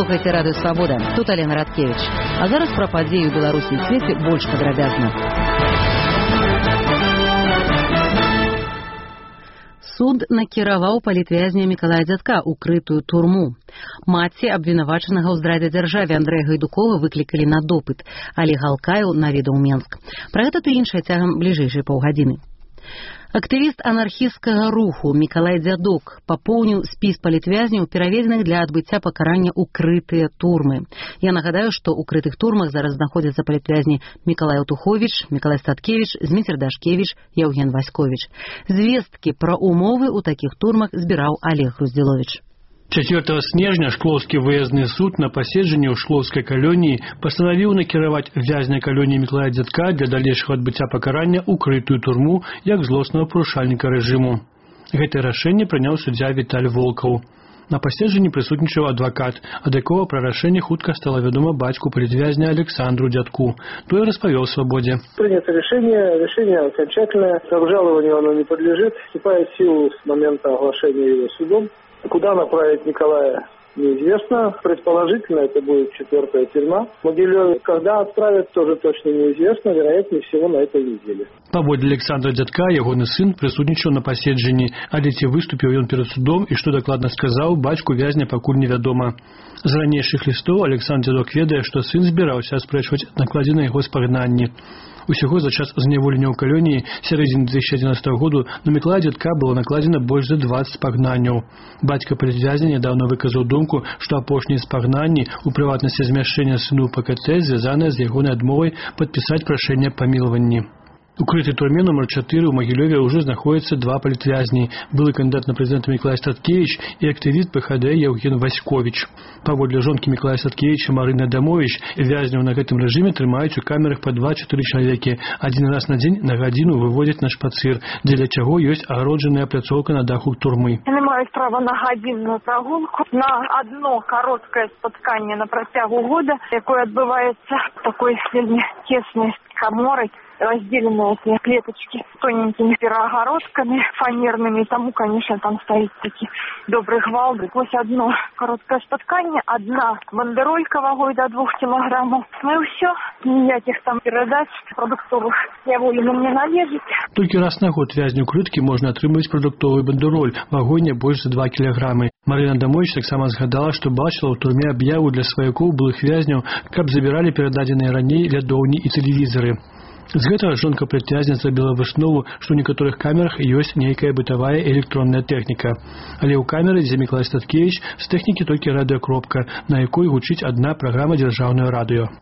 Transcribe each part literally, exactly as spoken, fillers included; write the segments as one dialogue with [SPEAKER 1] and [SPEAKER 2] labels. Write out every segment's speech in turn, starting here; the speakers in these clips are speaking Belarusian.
[SPEAKER 1] слухаеце радыё Свабода. Тут Алена Радкевич. А зараз пра падзеі ў Беларусі і свеце больш падрабязна. Суд накіраваў палітвязня Мікалая Дзядка ў крытую турму. Маці абвінавачанага ў здрадзе дзяржаве Андрэя Гайдукова выклікалі на допыт, але Галкаеў наведаў Менск. Пра гэта ты іншае цягам бліжэйшай паўгадзіны. Актывіст анархісцкага руху Мікалай Дзядок папоўніў спіс палітвязняў, пераведзеных для адбыцця пакарання ў крытыя турмы. Я нагадаю, што ў крытых турмах зараз знаходзяцца палітвязні Мікалай Аўтуховіч, Мікалай Статкевіч, Зміцер Дашкевіч, Яўген Васьковіч. Звесткі пра умовы ў такіх турмах збіраў Олег Груздзіловіч.
[SPEAKER 2] чацвёртага снежня Шклоўскі выязны суд на паседжанні ў Шклоўскай калоніі пастанавіў накіраваць вязня калоніі Мікалая Дзядка для далейшага адбыцця пакарання ў крытую турму як злоснага парушальніка рэжыму. Гэтае рашэнне прыняў суддзя Віталь Волкаў. На паседжанні прысутнічаў адвакат, ад якога пра рашэнне хутка стала вядома бацьку палітвязня Александру Дзядку. Той распавёў Свабодзе.
[SPEAKER 3] Принято решение, решение окончательное, обжалованию оно не подлежит, вступает в силу с момента оглашения его судом. Куда направить Николая, неизвестно. Предположительно, это будет четвертая тюрьма. Могилев, когда отправят, тоже точно неизвестно. Вероятнее всего, на этой неделе.
[SPEAKER 2] Паводле Александра Дзядка, ягоны сын прысутнічаў на паседжанні, але ці выступіў ён перад судом і што дакладна сказаў, бацьку вязня пакуль невядома. З ранейшых лістоў Александр Дзядок ведае, што сын збіраўся аспрэчваць накладзеныя яго спагнанні. Усяго за час зняволення ў калоніі сярэдзіны две тысячи одиннадцатого году на Мікалая Дзядка было накладзена больш за двадцать спагнанняў. Бацька палітвязня нядаўна выказаў думку, што апошнія спагнанні, у прыватнасці змяшчэння сыну ў ПКТ, звязаныя з ягонай адмовай падпісаць прашэнне аб памілаванні. У крытай турме номер чатыры ў Магілёве ўжо знаходзяцца два палітвязні. Былы кандыдат на прэзідэнта Мікалай Статкевіч і актывіст ПХД Яўген Васьковіч. Паводле жонкі Мікалая Статкевіча Марыны Адамовіч, вязняў на гэтым рэжыме трымаюць у камерах па два-чатыры чалавекі. Адзін раз на дзень на гадзіну выводзяць на шпацыр, дзеля чаго ёсць агароджаная пляцоўка на даху турмы.
[SPEAKER 4] Яны маюць права на гадзінную прагулку, на одно кароткае спатканне на працягу года, якое адбываецца такой вельмі цеснай каморай, разделенные эти клеточки тоненькими перегородками фанерными. Тому, конечно, там стоит такие добрый гвалт. Вот одно короткое споткание, одна бандеролька вагой до двух килограммов. Ну и все. Никаких там передач продуктовых я волю мне належит.
[SPEAKER 2] Только раз на год вязню крытки можно атрымліваць продуктовый бандероль вагой не больше за два килограмма. Марина Адамович таксама згадала, што бачыла ў турме аб'яву для сваякоў былых вязняў, каб забіралі перададзеныя раней лядоўні і тэлевізары. З гэтага жонка палітвязня зрабіла выснову, што ў некаторых камерах ёсць нейкая бытавая электронная тэхніка. Але ў камеры, дзе Мікалай Статкевіч, з тэхнікі толькі радыёкропка, на якой гучыць адна праграма дзяржаўнае радыё.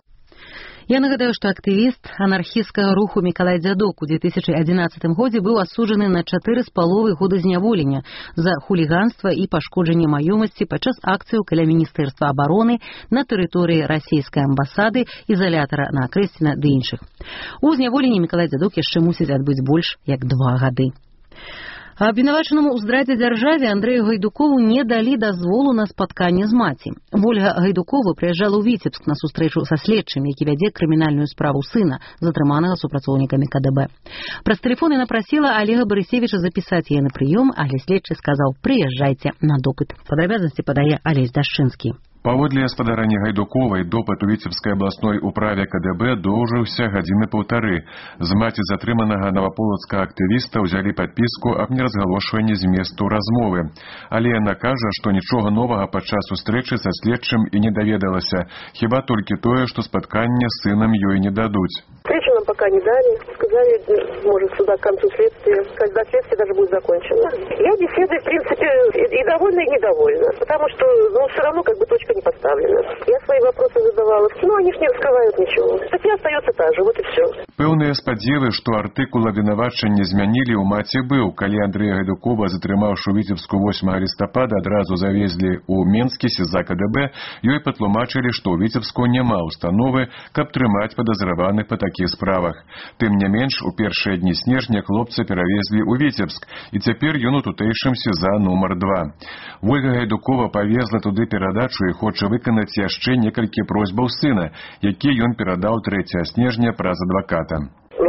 [SPEAKER 1] Я нагадаю, што актывіст анархісцкага руху Мікалай Дзядок у две тысячи одиннадцатым годзе быў асуджаны на чатыры з паловай года зняволення за хуліганства і пашкоджанне маёмасці падчас акцыяў каля Міністэрства абароны на тэрыторыі расійскай амбасады, изолятара на Акрэсціна ды іншых. У зняволенні Мікалай Дзядок яшчэ мусіць адбыць больш як два гады. Абвінавачанаму ў здрадзе дзяржаве Андрэю Гайдукову не далі дазволу на спатканне з маці. Вольга Гайдукова прыязджала ў Віцебск на сустрэчу са следчым, які вядзе крымінальную справу сына, затрыманага супрацоўнікамі КДБ. Праз тэлефон яна прасіла Олега Барысевіча запісаць яе на прыём, але следчы сказаў: «Прыязджайце на допыт». Падрабязнасці падае Алесь Дашчынскі.
[SPEAKER 5] Паводле гаспадарыні Гайдуковай, допыт у Віцебскай абласной управе КДБ доўжыўся гадзіны паўтары. З маці затрыманага наваполацкага актывіста ўзялі падпіску аб неразгалошванні зместу размовы. Але яна кажа, што нічога новага падчас сустрэчы са следчым і не даведалася, хіба толькі тое, што спатканне з сынам ёй не дадуць.
[SPEAKER 6] Встречу нам пока не дали. Сказали, может, сюда к концу следствия, когда следствие даже будет закончено. Я беседой, в принципе, и довольна, и недовольна. Потому что, ну, все равно как бы точка не поставлена. Я свои вопросы задавала. Ну, они ж не раскрывают ничего. Статья остается та же, вот и все.
[SPEAKER 5] Пэўныя спадзевы, што артыкул абвінавачання змянілі ў маці быў, калі Андрэя Гайдукова, затрымаўшы Віцебску восьмага лістапада, адразу завезлі ў Менскі СІЗА КДБ, ёй патлумачылі, што ў Віцебску няма установы, каб трымаць падазраваных па такіх справах. Тым не менш, у першыя дні снежня хлопца перавезлі ў Віцебск, і цяпер ён у тутэйшым СІЗА нумар два. Вольга Гайдукова павезла туды перадачу і хоча выканаць яшчэ некалькі просьбаў сына, які ён перадаў трэцяга снежня праз адваката.
[SPEAKER 6] Ну, чтобы другая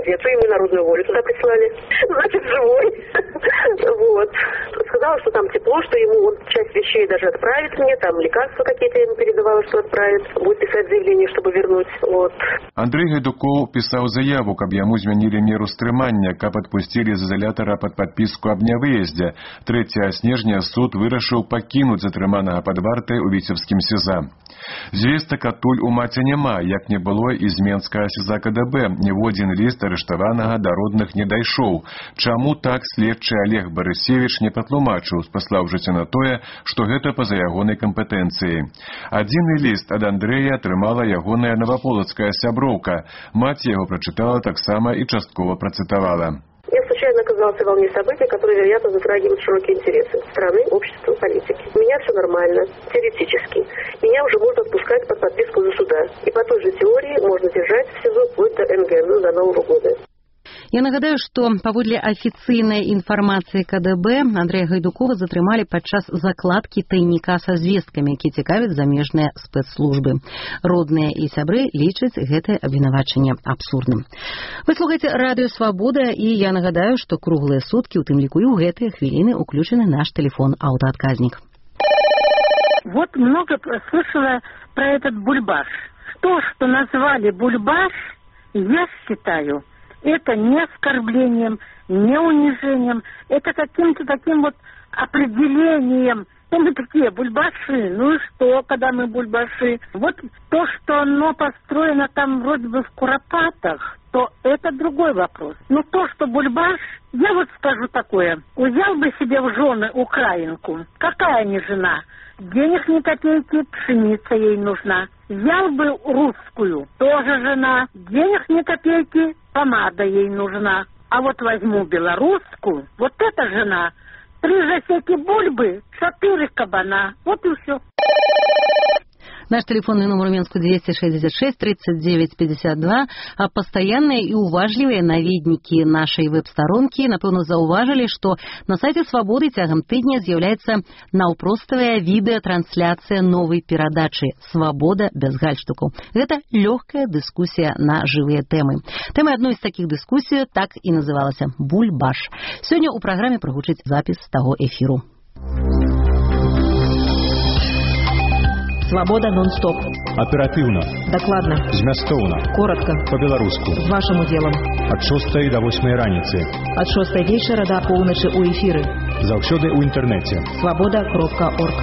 [SPEAKER 6] газету, и мы «Народную волю» туда прислали. Значит, живой. Вот. Сказала, что там тепло, что ему он часть вещей даже отправит мне, там лекарства какие-то ему передавала, что отправит. Будет писать заявление, чтобы вернуть. Вот.
[SPEAKER 5] Андрей Гайдуков писал заяву, каб ему змянили меру стрымання, каб отпустили з изолятора под подписку об нявыезде. трэцяга снежня суд вырашыў пакінуць затрыманага пад вартай у віцебскім СІЗА. Звестак адтуль у маці няма, як не было і з менскага СІЗА КДБ. Ніводзін ліст арыштаванага да родных не дайшоў. Чаму так следчы Олег Барысевіч не патлумачыў, спаслаўжыся на тое, што гэта па-за ягонай кампетэнцыі. Адзіны ліст ад Андрэя атрымала ягоная наваполацкая сяброўка. Маці яго прачытала таксама і часткова працытавала.
[SPEAKER 6] Я случайно оказался в волне событий, которые, вероятно, затрагивают широкие интересы страны, общества, политики. У меня все нормально, теоретически. Меня уже можно отпускать под подписку за суда. И по той же теории можно держать в СИЗО вплоть до эн гэ эн, ну, до Нового года.
[SPEAKER 1] Я нагадаю, што паводле афіцыйнай інфармацыі КДБ Андрэя Гайдукова затрымалі падчас закладкі тайніка са звесткамі, які цікавяць замежныя спецслужбы. Родныя і сябры лічаць гэтае абвінавачанне абсурдным. Вы слухаеце радыё «Свабода», і я нагадаю, што круглыя суткі, у тым ліку і ў гэтыя хвіліны, уключены наш телефон аўтаадказнік.
[SPEAKER 7] Вот много слышала про этот бульбаш. То, что назвали бульбаш, я считаю, это не оскорблением, не унижением, это каким-то таким вот определением. Мы такие бульбаши, ну и что, когда мы бульбаши? Вот то, что оно построено там вроде бы в Куропатах, то это другой вопрос. Но то, что бульбаш, я вот скажу такое, взял бы себе в жены украинку, какая не жена? Денег ни копейки, пшеница ей нужна. Взял бы русскую, тоже жена, денег ни копейки, помада ей нужна. А вот возьму белорусскую, вот эта жена, три засеки бульбы, четыре кабана, вот и все.
[SPEAKER 1] Наш телефонный номер у Минску двести шестьдесят шесть тридцать девять пятьдесят два. А постоянные и уважливые наведники нашей веб-сторонки, напэўна, заўважылі, што на сайте «Свабоды» цягам тыдня з'яўляецца наўпроставая відэатрансляцыя новай перадачы «Свабода без гальштукаў». Гэта лёгкая дыскусія на жывыя тэмы. Тэмай адной з такіх дыскусій так і называлася «Бульбаш». Сёння ў праграме прагучыць запіс таго эфіру.
[SPEAKER 8] Свобода нон-стоп.
[SPEAKER 9] Оперативно.
[SPEAKER 8] Докладно.
[SPEAKER 9] Змястоўна.
[SPEAKER 8] Коротко.
[SPEAKER 9] По-беларуску.
[SPEAKER 8] З вашим удзелам.
[SPEAKER 9] Ад шостай до восьмай раніцы.
[SPEAKER 8] Ад шостай вечара до поўначы у эфіры.
[SPEAKER 9] Заўсёды ў інтэрнэце.
[SPEAKER 8] свобода кропка орг.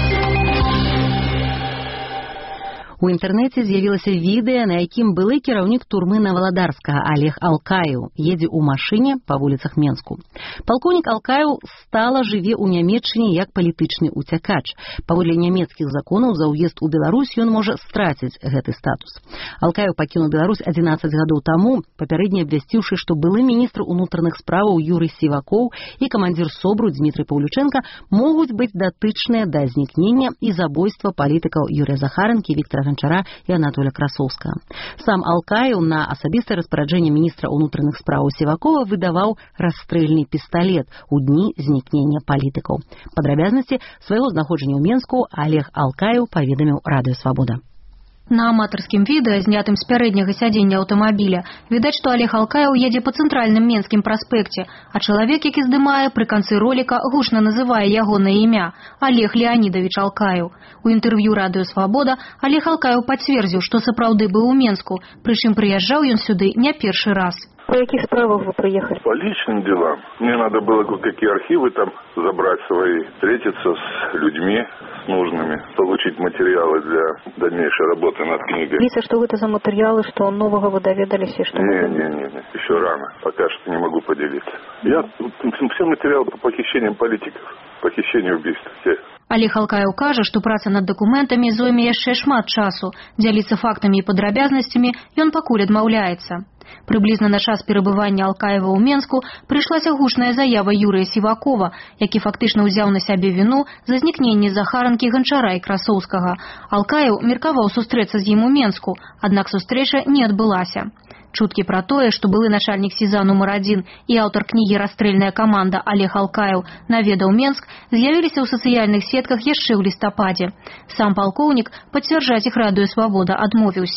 [SPEAKER 1] У інтэрнэце з'явілася відэа, на якім былы кіраўнік турмы Наваладарскага Олег Алкаеў едзе ў машыне па вуліцах Менску. Палкоўнік Алкаеў стала жыве ў Нямецчыне як палітычны уцякач. Паводле нямецкіх законаў за ўезд у Беларусь ён можа страціць гэты статус. Алкаеў пакінуў Беларусь адзінаццаць гадоў таму, папярэдне абвясціўшы, што былы міністр унутраных справаў Юрый Сівакоў і камандзір СОБРу Дмітрый Паўлючэнка могуць быць датычныя да знікнення і забойства палітыкаў Юрыя Захарэнкі, Віктара Ганчара і Анатолія Красоўскага. Сам Алкаеў на асабістае распараджэнне міністра ўнутраных спраў Сівакова выдаваў расстрэльны пісталет у дні знікнення палітыкаў. Падрабязнасці свайго знаходжання ў Менску Олег Алкаеў паведаміў радыё «Свабода».
[SPEAKER 10] На аматарскім відэа, знятым з пярэдняга сядзення аўтамабіля, відаць, што Олег Алкаеў едзе па цэнтральным менскім праспекце, а чалавек, які здымае, пры канцы роліка гучна называе ягонае імя – Олег Леонидович Алкаеў. У інтэрв'ю радыё «Свабода» Олег Алкаеў пацвердзіў, што сапраўды быў у Менску, прычым прыязджаў ён сюды не першы раз.
[SPEAKER 6] По каких справах вы приехали?
[SPEAKER 11] По личным делам. Мне надо было кое-какие архивы там забрать свои, встретиться с людьми, с нужными, получить материалы для дальнейшей работы над книгой.
[SPEAKER 6] Лиса, что это за материалы, что нового вы доведались и что?
[SPEAKER 11] Не, не, не, не, еще рано. Пока что не могу поделиться. Я все материалы по похищениям политиков, похищению убийств, все.
[SPEAKER 10] Олег Алкаеў кажа, што праца над дакументамі зойме яшчэ шмат часу. Дзяліцца фактамі і падрабязнасцямі ён пакуль адмаўляецца. Прыблізна на час перабывання Алкаева ў Менску прыйшлася гучная заява Юрыя Сівакова, які фактычна ўзяў на сябе віну за знікненне Захаранкі, Ганчара і Красоўскага. Алкаеў меркаваў сустрэцца з ім у Менску, аднак сустрэча не адбылася. Чуткі пра тое, што былы начальнік СІЗА нумар адзін і аўтар кнігі «Расстрэльная каманда» Олег Алкаеў наведаў Менск, з'явіліся ў сацыяльных сетках яшчэ ў лістападзе. Сам палкоўнік пацвярджаць іх радыё «Свабода» адмовіўся.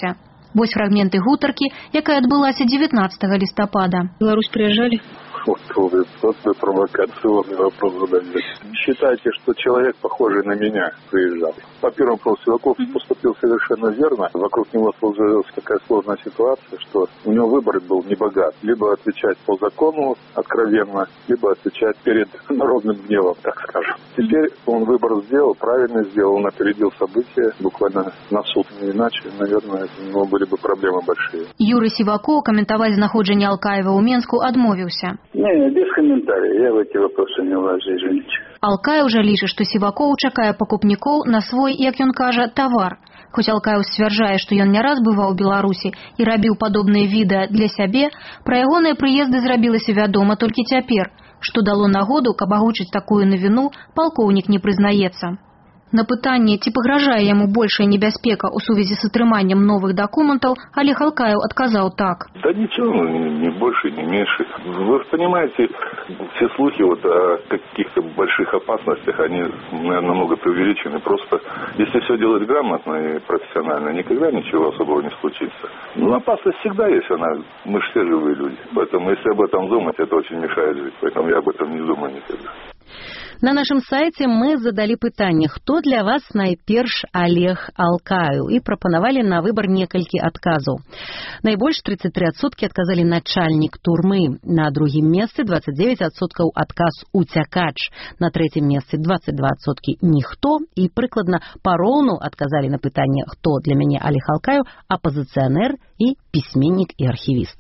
[SPEAKER 10] Вось фрагменты гутаркі, якая адбылася девятнадцатого листопада.
[SPEAKER 1] В Беларусь приезжали?
[SPEAKER 11] Вот вы, вот вы провокационный вопрос задаете. Считайте, что человек, похожий на меня, приезжал. По первому вопросу Сиваков mm-hmm. поступил совершенно верно. Вокруг него сложилась такая сложная ситуация, что у него выбор был не богат. Либо отвечать по закону откровенно, либо отвечать перед народным гневом, так скажем. Теперь он выбор сделал, правильно сделал, он опередил события буквально на суд. Не иначе, наверное, у него были бы проблемы большие.
[SPEAKER 10] Юрий Сиваков комментовать знаходжение Алкаева у Менску адмовіўся.
[SPEAKER 11] Не, без комментариев. Я в эти вопросы не влажу, извините.
[SPEAKER 10] Алкаев жа лічыць, што Сівакоў чакае пакупнікоў на свой, як ён кажа, тавар. Хоць Алкаев сцвярджае, што ён не раз бываў у Беларусі і рабіў падобныя відэа для сябе, пра ягоныя прыезды зрабілася вядома толькі цяпер. Што дало нагоду, каб агучыць такую навіну, палкоўнік не прызнаецца. На пытанне, ці пагражае яму большая небяспека ў сувязі з атрыманнем новых документаў, Олег Алкаев отказал так.
[SPEAKER 11] Да ничего, ни больше, ни меньше. Вы понимаете, все слухи вот о каких-то больших опасностях, они, наверное, много преувеличены. Просто, если все делать грамотно и профессионально, никогда ничего особого не случится. Но опасность всегда есть, она, мы же все живые люди. Поэтому, если об этом думать, это очень мешает жить. Поэтому я об этом не думаю никогда.
[SPEAKER 1] На нашым сайце мы задалі пытанне, хто для вас найперш Олег Алкаев, і прапанавалі на выбар некалькі адказаў. Найбольш тридцать три адсоткі адказалі начальнік турмы, на другім месцы двадцать девять адсоткаў адказ уцякач, на трэцім месцы двадцать два адсоткі ніхто, і прыкладна пароўну адказалі на пытанне, хто для мяне Олег Алкаев, апозіцыянер і пісьменнік і архівіст.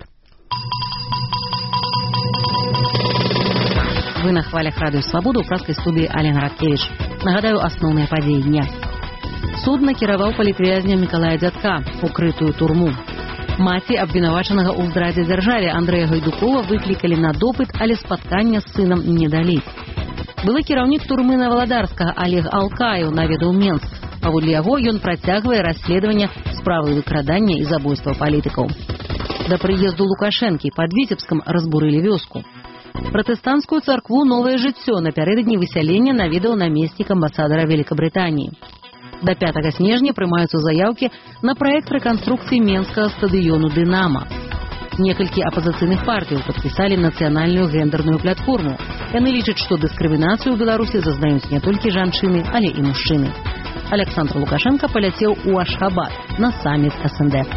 [SPEAKER 1] Вы на хвалях радыё Свабода ў праскай студыі Алена Радкевіч. Нагадаю асноўныя падзеі дня. Суд накіраваў палітвязня Мікалая Дзядка у крытую турму. Маці абвінавачанага ў здрадзе дзяржаве Андрэя Гайдукова выклікалі на допыт, але спаткання з сынам не далі. Былы кіраўнік турмы Наваладарскага Олег Алкаев наведаў Менск. Паводле яго ён працягвае расследаванне справы выкрадання і забойства палітыкаў. Да прыезду Лукашэнкі пад Віцебскам разбурылі вёску. Пратэстанцкую царкву «Новае жыццё» напярэдадні высялення наведаў намеснік амбасадара Великобритании. До пятага снежня прымаюцца заяўкі на праект рэканструкцыі менскага стадыёну «Дынама». Некалькі апазіцыйных партый падпісалі нацыянальную гендерную платформу. Яны лічаць, што дыскрымінацыю ў Беларусі зазнаюць не толькі жанчыны, але і мужчыны. Александр Лукашенко паляцеў у Ашхабад на саміт эс эн дэ.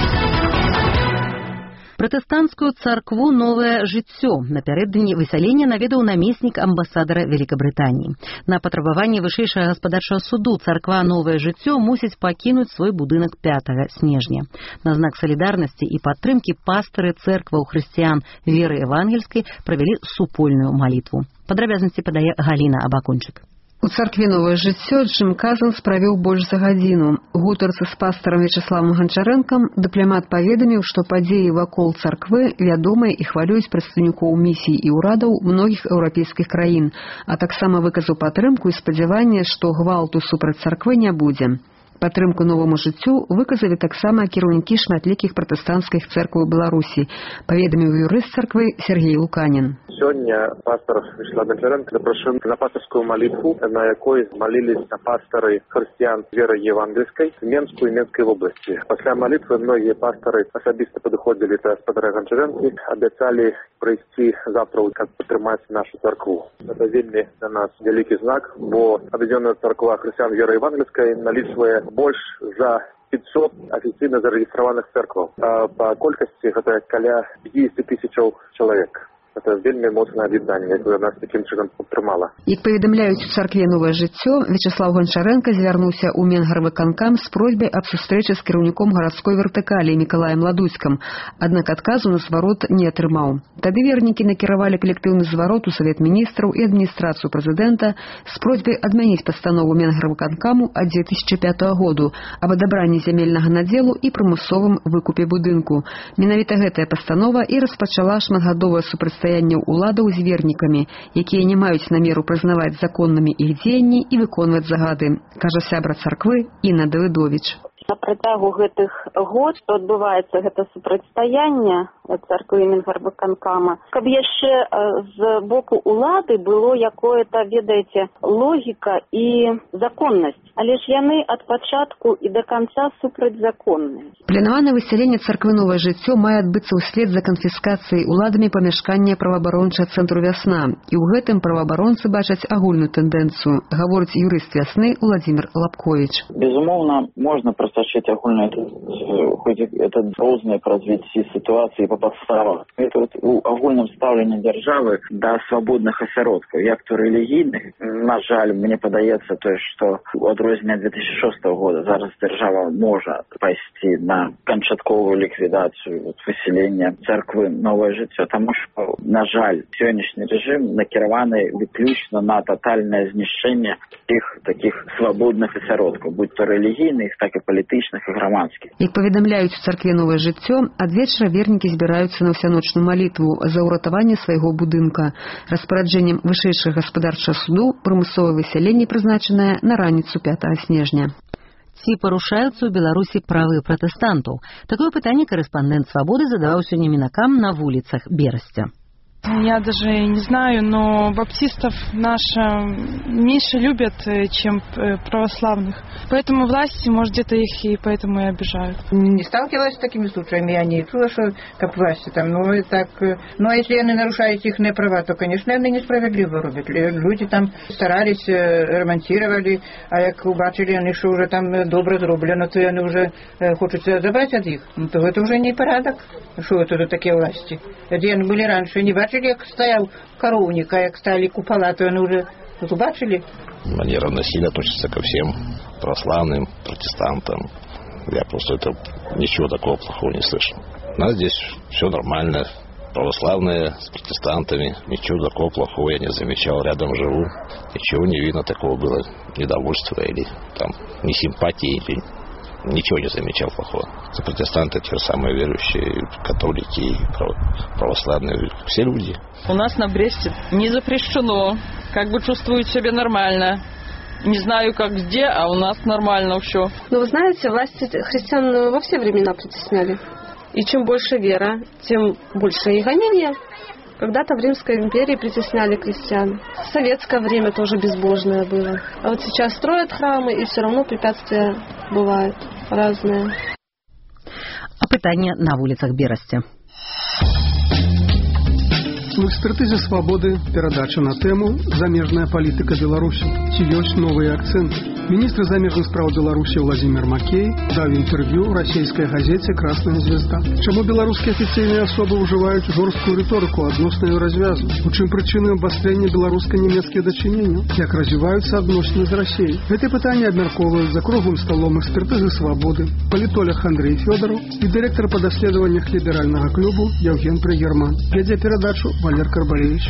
[SPEAKER 1] Пратэстанцкую царкву «Новае жыццё» напярэдадні высялення наведаў намеснік амбасадара Великобритании. На патрабаванне вышэйшага гаспадарчага суду царква «Новае жыццё» мусіць пакінуць свой будынак пятага снежня. На знак салідарнасці і падтрымкі пастары цэркваў хрысціян веры евангельскай правялі супольную малітву. Падрабязнасці падае Галіна Абакунчык.
[SPEAKER 12] У царкве «Новае жыццё» Джим Казанс правёў больш за гадзіну. Гутарцы з пастарам Вячеславам Ганчарэнкам дыпламат паведаміў, што падзеі вакол царквы вядомыя і хвалююць прадстаўнікоў місій і ўрадаў многіх еўрапейскіх краін, а таксама выказаў падтрымку і спадзяванне, што гвалту супраць царквы не будзе. Падтрымку новаму жыццю выказалі таксама кіраўнікі шматлікіх пратэстанцкіх цэркваў Беларусі, паведаміў юрыст царквы Сергей Луканін.
[SPEAKER 13] Сегодня пастор Вячеслав Гончаренко запрошен на пасторскую молитву, на якой молились на пасторы христиан веры евангельской в Менску и Менской области. После молитвы многие пасторы особисто подходили до пастора Гончаренко, обещали прийти завтра, как подтримать нашу церкву. Это вельми для нас великий знак, бо объединенная церква христиан веры евангельской наличивает больше за пятьсот официально зарегистрованных церквов. А по колькости это каля пятьдесят тысяч человек. Это вельми моцнае аб'яднанне, якое нас такім чынам падтрымала.
[SPEAKER 12] Як паведамляюць у царкве «Новае жыццё», Вячеслав Гончаренко звярнуўся ў Менгарвыканкам з просьбай аб сустрэчы з кіраўніком гарадской вертыкалі Мікалаем Ладуцкам, аднак адказу на зварот не атрымаў. Тады вернікі накіравалі калектыўны зварот у Савет міністраў і адміністрацыю прэзідэнта з просьбай адмяніць пастанову Менгарвыканкаму ад дзве тысячы пятага году аб адабранні зямельнага надзелу і прымусовым выкупе будынку. Менавіта гэтая пастанова і распачала шматгадовае супрацьстаянне стаянняў уладаў з вернікамі, якія не маюць намеру прызнаваць законнымі іх дзеянні і выконваць загады, кажа сябра царквы Інна Давыдовіч.
[SPEAKER 14] На працягу гэтых год, што адбываецца гэта супрацьстаянне царквы і Мінгарвыканкама, каб яшчэ з боку улады было якое-то, ведаеце, логіка і законнасць. Але ж яны ад пачатку і да канца супрацьзаконныя.
[SPEAKER 12] Планаванае высяленне царквы «Новае жыццё» мае адбыцца ўслед за канфіскацыяй уладамі памяшкання праваабарончага цэнтру «Вясна». І ў гэтым праваабаронцы бачаць агульную тэндэнцыю, гаворыць юрыст «Вясны» Владимир Лапкович.
[SPEAKER 15] Безумоўна, можна прасачыць агульную тэндэнцыю, это розныя па развіцці сітуацыі па падставах. Это вот у агульным стаўленні дзяржавы да свабодных асяродкаў, як то рэлігійных. На жаль, мне падаецца тое, што у адрозненне две тысячи шостого года зараз дзяржава можа пайсці на канчатковую ліквідацыю вот, высялення царквы «Новае жыццё», таму што, на жаль, сённяшні рэжым накіраваны выключна на татальнае знішчэнне тых такіх свабодных асяродкаў, будь то рэлігійных, так і палітычных і грамадскіх.
[SPEAKER 12] Як паведамляюць у царкве «Новае жыццё», ад вечара вернікі збіраюцца на ўсяночную малітву за ўратаванне свайго будынка. Распараджэннем вышэйшага гаспадарчага суду прымусовае высяленне прызначанае на раніцу пятага снежня.
[SPEAKER 1] Ці парушаюцца ў Беларусі правы пратэстантаў? Такое пытанне корэспандэнт «Свабоды» задаваў сёння мінакам на вуліцах Берасця.
[SPEAKER 16] Я даже не знаю, но баптистов наши меньше любят, чем православных. Поэтому власти, может, где-то их и поэтому и обижают.
[SPEAKER 17] Не сталкивалась с такими случаями, я не чула, что как власти там, ну, и так, ну, а если они нарушают их права, то, конечно, они несправедливо рубят. Люди там старались, ремонтировали, а як убачили, они что уже там добро зроблено, то они уже хотят забрать от их. Ну, то это уже не порядок. Что это за такие власти? Где они были раньше, не бачили, як стоял коровник, а як стали купола, то они уже тут убачили.
[SPEAKER 18] Манера насилия относится ко всем православным, протестантам. Я просто это ничего такого плохого не слышал. У нас здесь все нормально. Православные с протестантами. Ничего такого плохого я не замечал. Рядом живу. Ничего не видно такого было. Недовольства или там несимпатии или... Ничего не замечал плохого. Протестанты те же самые верующие, католики, православные, все люди.
[SPEAKER 19] У нас на Бресте не запрещено. Как бы чувствуют себя нормально. Не знаю, как где, а у нас нормально все.
[SPEAKER 20] Но вы знаете, власти христиан во все времена притесняли. И чем больше вера, тем больше и гонения. Когда-то в Римской империи притесняли крестьян. В советское время тоже безбожное было. А вот сейчас строят храмы, и все равно препятствия бывают разные.
[SPEAKER 1] А пытанне на вуліцах Берасця.
[SPEAKER 21] У экспертызе «Свабоды» перадача на тэму «Замежная палітыка Беларусі. Ці ёсць новыя акцэнты». Министр замежных справ Беларуси Владимир Макей дал интервью российской газете «Красная звезда». Чему белорусские официальные особы уживают жесткую риторику адносную развязу? У чым причины обострения белорусско-немецких дочинений? Как развиваются отношения с Россией? Эти пытания обмерковывают за круглым столом экспертизы «Свободы» политолог Андрей Федоров и директор по доследованиях либерального клуба Евген Пригерман. Ведя передачу Валер Карбалевич.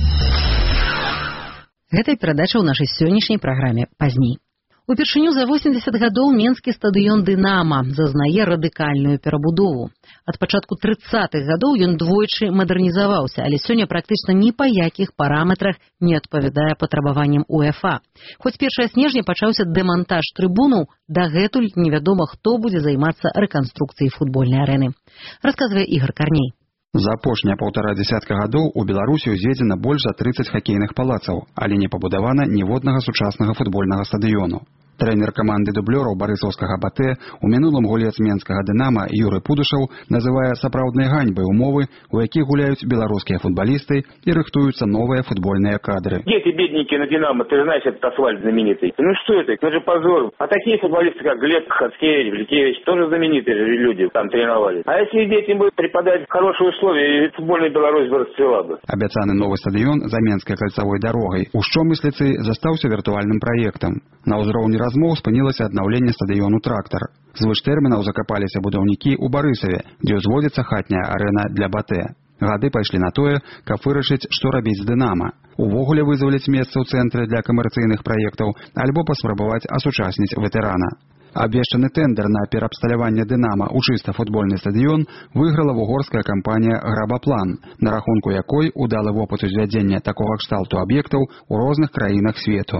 [SPEAKER 1] Гэта перадача ў нашай сённяшняй праграме пазней. Упершыню за восемьдесят гадоў менскі стадыён «Дынама» зазнае радыкальную перабудову. Ад пачатку трыццатых гадоў ён двойчы мадэрнізаваўся, але сёння практычна ні па якіх параметрах не адпавядае патрабаванням УЕФА. Хоць першага снежня пачаўся дэмантаж трыбунаў, дагэтуль невядома, хто будзе займацца рэканструкцыяй футбольнай арэны. Расказвае Ігор Карней.
[SPEAKER 22] За апошнія паўтара дзясятка гадоў у Беларусі узведзена больш за трыццаць хакейных палацаў, але не пабудавана ніводнага сучаснага футбольнага стадыёну. Трэнер каманды дублёраў барысаўскага БАТЭ, у мінулым гулец менскага «Дынама» Юрый Пудышаў называе сапраўднай ганьбай умовы, у якіх гуляюць беларускія футболисты и рыхтуются новые футбольные кадры.
[SPEAKER 23] Где эти бедненькие на «Динамо»? Ты же знаешь, этот асфальт знаменитый. Ну что это? Это же позор. А такие футболисты, как Глеб Хацкевич, Влетевич, тоже знаменитые же люди там тренировались. А если детям будет преподать хорошие условия, футбольная Беларусь бы расцвела бы.
[SPEAKER 22] Абяцаны новый стадион за Менской кольцевой дорогой у Шчомысліцы застаўся виртуальным проектом. На ўзроўні размоў спынілася аднаўленне стадыёну «Трактар». Звыш тэрмінаў закапаліся будаўнікі ў Барысаве, дзе ўзводзіцца хатняя арэна для БАТЭ. Гады пайшлі на тое, каб вырашыць, што рабіць з «Дынама». Увогуле вызваліць месца ў цэнтры для камерцыйных праектаў альбо паспрабаваць асучасніць ветэрана. Абвешчаны тэндэр на пераабсталяванне «Дынама» у чыста футбольны стадыён выйграла вугорская кампанія «Грабаплан», на рахунку якой удалы вопыт узвядзення такога кшталту аб'ектаў у розных краінах свету.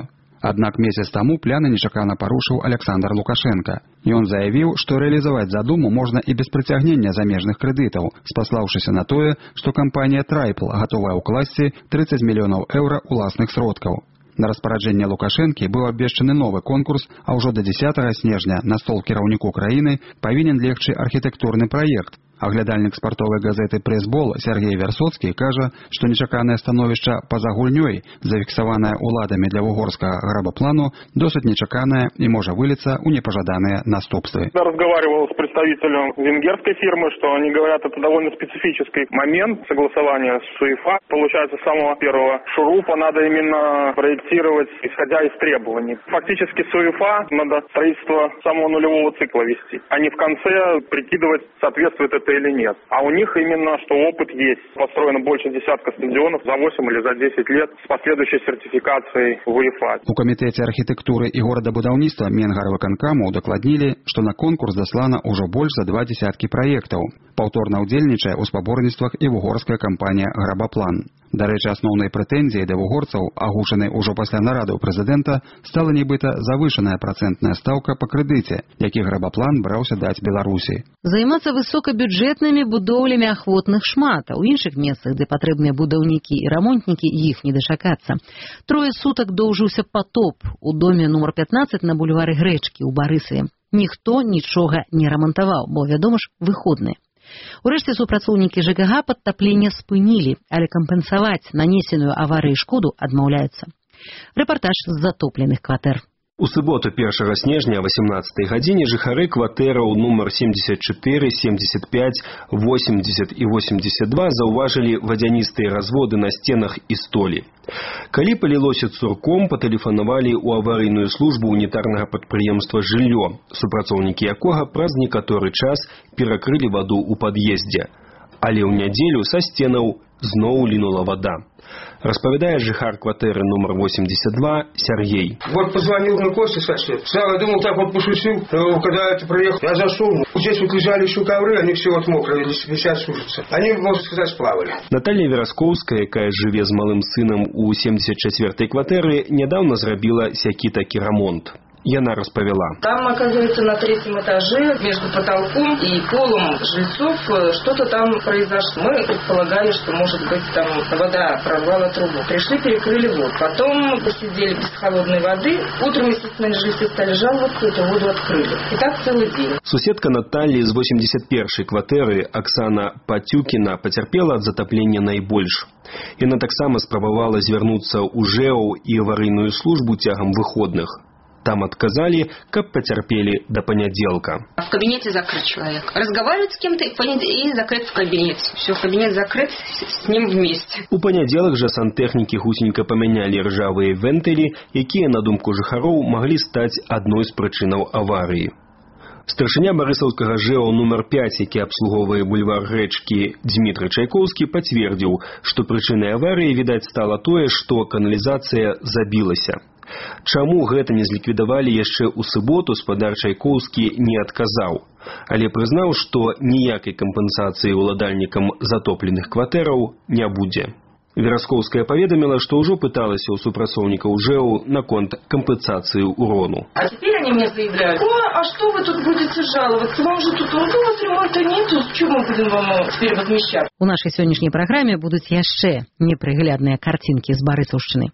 [SPEAKER 22] Аднак месяц таму пляны нечакана парушыў Александр Лукашенко. Ён заявіў, што рэалізаваць задуму можна і без прыцягнення замежных крэдытаў, спаслаўшыся на тое, што кампанія Трайпл гатовая ўкласці тридцать мільёнаў еўра уласных сродкаў. На распараджэнне Лукашэнкі быў абвешчаны новы конкурс, а ўжо да дзесятага снежня на стол кіраўніку краіны павінен легчы архітэктурны праект. Аглядальнік спартовай газеты «Прэсбол» Сергей Версоцкі кажа, што нечаканае становішча па-за гульнёй, зафіксаванае ўладамі для вугорскага грабаплану, досыць нечаканае і можа выліцца ў непажаданыя наступствы.
[SPEAKER 2] Я разговаривал с представителем венгерской фирмы, что они говорят, это довольно специфический момент согласования с УЕФА. Получается, с самого первого шурупа надо именно проектировать, исходя из требований. Фактически с УЕФА надо строительство самого нулевого цикла вести, а не в конце прикидывать, соответствует это или нет. А у них именно, что опыт есть. Построено больше десятка стадионов за восемь или за десять лет с последующей сертификацией в УЕФА.
[SPEAKER 22] У камітэце архітэктуры і горадабудаўніцтва Менгарвыканкаму дакладнілі, што на конкурс даслана ўжо больш за два десяткі праектаў. Паўторна ўдзельнічае ў спаборніцтвах і вугорская кампанія «Грабаплан». Дарэчы, асноўнай прэтэнзіяй да вугорцаў, агучанай ужо пасля нарадаў прэзідэнта, стала нібыта завышаная працэнтная стаўка па крэдыце, які «Грабаплан» браўся даць Беларусі.
[SPEAKER 1] Займацца высокабюджэтнымі будоўлямі ахвотных шмат, а ў іншых месцах, дзе патрэбныя будаўнікі і рамонтнікі, іх не дачакацца. Трое сутак доўжыўся патоп у доме нумар пятнаццаць на бульвары Грэчкі ў Барысаве. Ніхто нічога не рамантаваў, бо, вядома ж, выходныя. Урэшце супрацоўнікі ЖКГ падтаплення спынілі, але кампенсаваць нанесеную аварыяй шкоду адмаўляюцца. Рэпартаж з затопленых кватэр.
[SPEAKER 3] У суботу першага снежня о восемнадцатай гадзіне жыхары кватэраў нумар семьдесят четыре, семьдесят пять, восемьдесят и восемьдесят два заўважылі вадзяністыя разводы на сценах і столі. Калі палілося цурком, патэлефанавалі ў аварыйную службу унітарнага прадпрыемства «Жыллё», супрацоўнікі якога праз некаторы час перакрылі ваду ў пад'ездзе. Але ў нядзелю са сценаў зноў лінула вода. Распавядае жыхар кватэры нумар восемьдесят два Сергей.
[SPEAKER 4] Вот позвонил на Костя, кстати. Сначала думал, так вот пошутил. Когда это приехал, я зашел. Здесь вот лежали еще ковры, они все вот мокрые, висят, сушатся. Они, можно сказать, сплавали.
[SPEAKER 3] Наталья Верасковская, якая жыве з малым сынам у семьдесят четвёртай кватэры, нядаўна зрабіла сякі-такі рамонт. Яна распавяла.
[SPEAKER 24] Там, оказывается, на третьем этаже между потолком и полом жильцов что-то там произошло. Мы предполагали, что, может быть, там вода прорвала трубу. Пришли, перекрыли воду. Потом посидели без холодной воды. Утром, естественно, жильцы стали жаловаться, эту воду открыли. И так целый день.
[SPEAKER 3] Суседка Натальи з восемьдесят первой кватэры Оксана Патюкіна пацярпела ад затаплення найбольш. Яна таксама спрабавала звярнуцца ў ЖЭО і аварыйную службу цягам выходных. Там отказали, как потерпели до понеделка.
[SPEAKER 25] В кабинете закрыт человек. Разговаривать с кем-то и закрыт в кабинете. Все, кабинет закрыт, с ним вместе.
[SPEAKER 3] У понеделок же сантехники хутенько поменяли ржавые вентили, якія, на думку жыхароў, могли стать одной з прычынаў аварии. Старшыня барысаўскага ЖЭО нумар пять, які абслугоўвае бульвар Грэчкі, Дмітрый Чайкоўскі пацвердзіў, што прычынай аварыі, відаць, стала тое, што каналізацыя забілася. Чаму гэта не зліквідавалі яшчэ ў суботу, спадар Чайкоўскі не адказаў, але прызнаў, што ніякай кампенсацыі ўладальнікам затопленых кватэраў не будзе. Верасковская паведаміла, што ўжо пыталася ў супрацоўнікаў ЖЭО наконт кампенсацыі ўрону.
[SPEAKER 24] А теперь они мне заявляют: о, а что вы тут будете жаловаться? Вам же тут у вас ремонта нету, что мы будем вам теперь возмещать?
[SPEAKER 1] У нашай сённяшняй праграме будуць яшчэ непрыглядныя карцінкі з Барысаўшчыны.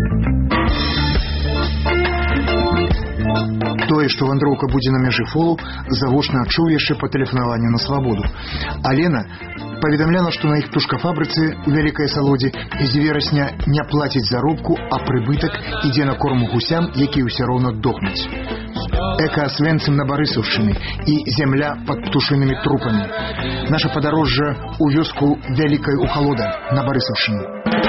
[SPEAKER 26] Тое, што вандроўка будзе на мяжы фолу, завочна адчуў яшчэ па тэлефанаванню на свабоду. Алена паведамляла, што на іх птушкафабрыцы ў Вялікай Салодзе з верасня не плаціць заробку, а прыбытак ідзе на корм гусям, якія ўсё роўна дохнуць. Эка-асвенцым на Барысаўшчыны і зямля пад птушынымі трупамі. Наша падарожжа ў вёску Вялікай Ухалода на Барысаўшчыне.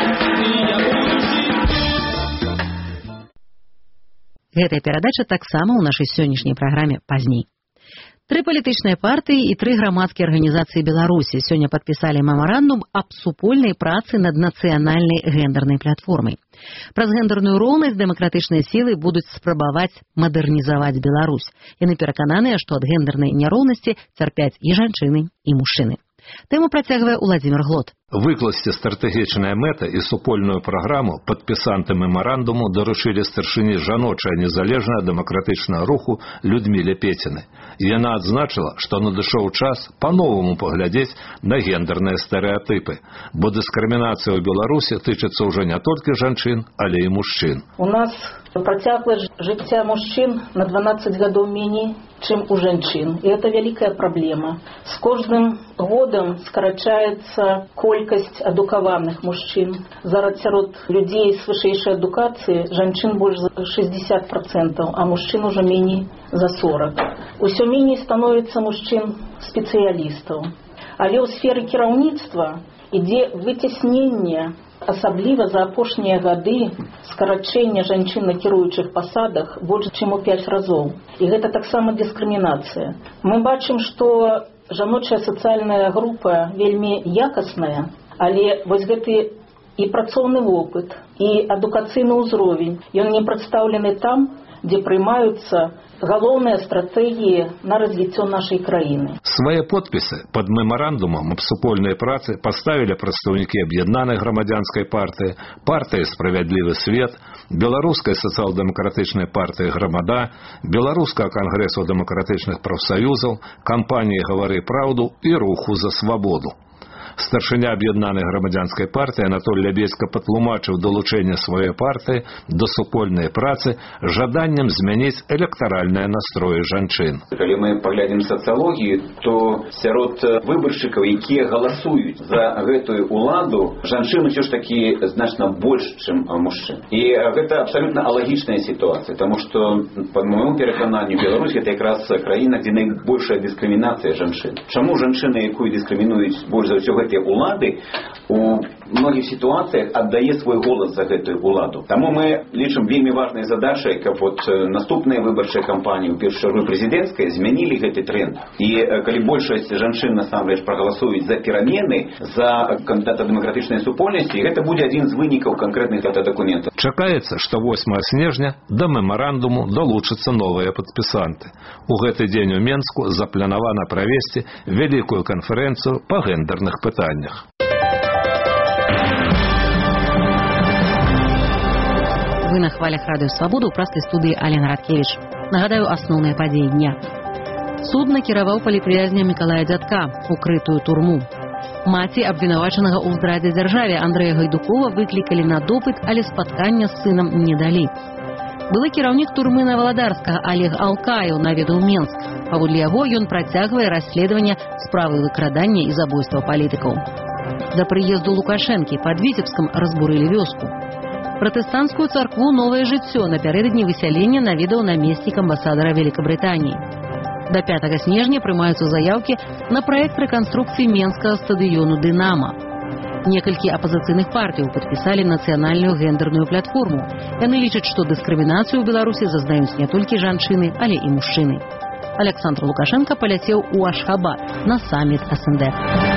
[SPEAKER 1] Гэтая перадача таксама ў нашай сённяшняй праграме пазней. Тры палітычныя партыі і тры грамадскія арганізацыі Беларусі сёння падпісалі мемарандум аб супольнай працы над нацыянальнай гендернай платформай. Праз гендерную роўнасць дэмакратычныя сілы будуць спрабаваць мадэрнізаваць Беларусь. Яны перакананыя, што ад гендернай няроўнасці цярпяць і жанчыны, і мужчыны. Тэму працягвае Уладзімір Глот.
[SPEAKER 5] Выкласці стратэгічныя мэты і супольную праграму падпісанты мемарандуму даручылі старшыні жаночая незалежная дэмакратычнага руху Людміле Пецінай. Яна адзначыла, што надышоў час па-новаму паглядзець на гендерныя стэрэатыпы, бо дыскрымінацыя ў Беларусі тычыцца ўжо не толькі жанчын, але і мужчын.
[SPEAKER 6] У нас працягласць жыцця мужчын на дванаццаць гадоў меней, чым у жанчын. І это вялікая праблема. З кожным годам скарачаецца колькасць адукаваных мужчын. Зараз сярод людзей з вышэйшай адукацыі жанчын больш за шэсцьдзесят процентаў, а мужчын ужо меней за сорок. Усё меней становіцца мужчын спецыялістаў. Але ў сферы кіраўніцтва ідзе выцясненне, асабліва за апошнія гады скарачэнне жанчын на кіруючых пасадах больш чым у пяць разоў. І гэта таксама дыскрымінацыя. Мы бачым, што жаночая сацыяльная група вельмі якасная, але вось гэты і працоўны вопыт, і адукацыйны ўзровень, ён не прадстаўлены там, дзе прымаюцца галоўныя стратэгіі на развіццё нашай краіны.
[SPEAKER 5] Свае подпісы пад мемарандумам аб супольнай працы паставілі прадстаўнікі аб'яднанай грамадзянскай партыі, партыі «Справядлівы свет», беларускай сацыял-дэмакратычнай партыі «Грамада», беларускага кангрэсу дэмакратычных прафсаюзаў, кампаніі «Гавары праўду» і руху за свабоду. Старшыня аб'яднанай грамадзянскай партыі Анатоль Лябедзька патлумачыў далучэнне сваёй партыі да супольнай працы жаданнем змяніць электаральныя настроі жанчын.
[SPEAKER 7] Калі мы паглядзім сацыялогію, то сярод выбаршчыкаў, якія галасуюць за гэтую ўладу, жанчын усё ж такі значна больш, чым мужчын. І гэта абсалютна алагічная сітуацыя, таму што, па майму перакананню, Беларусь гэта якраз краіна, дзе найбольшая дыскрымінацыя жанчын. Чаму жанчына, якую дыскрымінуюць больш за ўсё гэтыя улады, у многіх сітуацыях аддае свой голас за гэтую уладу. Таму мы лічым вельмі важнай задачай, каб вот наступныя выбарчыя кампаніі, у першую чаргу прэзідэнцкая, змянілі гэты тренд. І калі большасць жанчын насамрэч прагаласуюць за перамены, за кандыдата дэмакратычнай супольнасці, гэта будзе адзін з вынікаў канкрэтных дакументаў.
[SPEAKER 5] Чакаецца, што восьмага снежня да мемарандуму далучацца новыя падпісанты. У гэты дзень у Менску запланавана правесці вялікую канферэнцыю па гендерных пытаннях.
[SPEAKER 1] Вы на хвалях радыё Свабода, у прастай студыі Алена Радкевіч. Нагадаю асноўныя падзеі дня. Суд накіраваў палітвязня Мікалая Дзядка, укрытую турму. Маці абвінавачанага ў здрадзе дзяржаве Андрэя Гайдукова выклікалі на допыт, але спаткання з сынам не далі. Былы кіраўнік турмы Наваладарскага Олег Алкаеў наведаў Менск. Паводле яго ён працягвае расследаванне справы выкрадання і забойства палітыкаў. Да прыезду Лукашэнкі пад Віцебскам разбурылі вёску. Пратэстанцкую царкву «Новае жыццё» напярэдадні высялення наведаў намеснік амбасадара Великабрытаніі. До пятага снежня прымаюцца заяўкі на праект рэканструкцыі менскага стадыёну «Дынама». Некалькі апазіцыйных партыяў падпісалі нацыянальную гендерную платформу. Яны лічаць, што дыскрымінацыю ў Беларусі зазнаюць не толькі жанчыны, але і мужчыны. Александр Лукашенко паляцеў у Ашхабад на саміт эс эн дэ.